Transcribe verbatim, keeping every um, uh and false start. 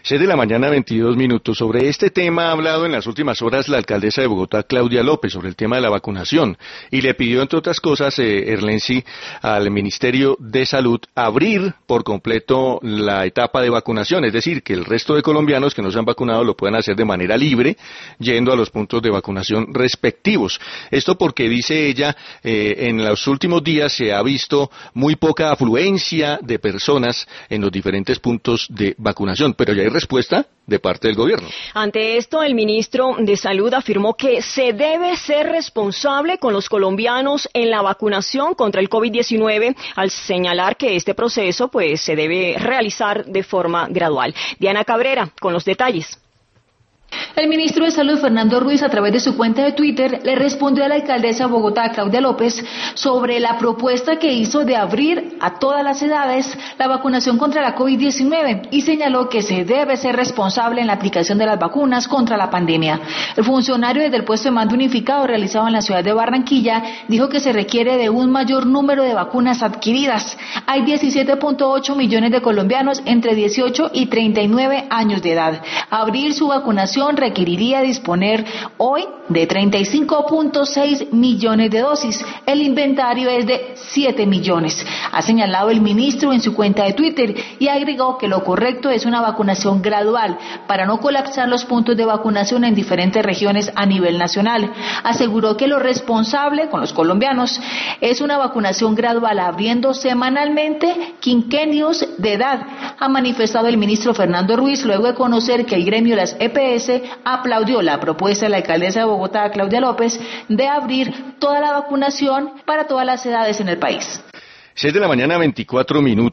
seis de la mañana, veintidós minutos. Sobre este tema ha hablado en las últimas horas la alcaldesa de Bogotá, Claudia López, sobre el tema de la vacunación, y le pidió, entre otras cosas, eh, Erlensi, al Ministerio de Salud abrir por completo la etapa de vacunación, es decir, que el resto de colombianos que no se han vacunado lo puedan hacer de manera libre, yendo a los puntos de vacunación respectivos. Esto porque, dice ella, eh, en los últimos días se ha visto muy poca afluencia de personas en los diferentes puntos de vacunación, pero ya hay respuesta de parte del gobierno. Ante esto, el ministro de Salud afirmó que se debe ser responsable con los colombianos en la vacunación contra el COVID diecinueve, al señalar que este proceso pues se debe realizar de forma gradual. Diana Cabrera, con los detalles. El ministro de Salud, Fernando Ruiz, a través de su cuenta de Twitter, le respondió a la alcaldesa de Bogotá, Claudia López, sobre la propuesta que hizo de abrir a todas las edades la vacunación contra la COVID diecinueve y señaló que se debe ser responsable en la aplicación de las vacunas contra la pandemia. El funcionario, desde el puesto de mando unificado realizado en la ciudad de Barranquilla, dijo que se requiere de un mayor número de vacunas adquiridas. Hay diecisiete punto ocho millones de colombianos entre dieciocho y treinta y nueve años de edad. Abrir su vacunación requeriría disponer hoy de treinta y cinco punto seis millones de dosis. El inventario es de siete millones, ha señalado el ministro en su cuenta de Twitter, y agregó que lo correcto es una vacunación gradual para no colapsar los puntos de vacunación en diferentes regiones a nivel nacional. Aseguró que lo responsable con los colombianos es una vacunación gradual, abriendo semanalmente quinquenios de edad, ha manifestado el ministro Fernando Ruiz, luego de conocer que el gremio de las E P S aplaudió la propuesta de la alcaldesa de Bogotá, Claudia López, de abrir toda la vacunación para todas las edades en el país. seis de la mañana, veinticuatro minutos.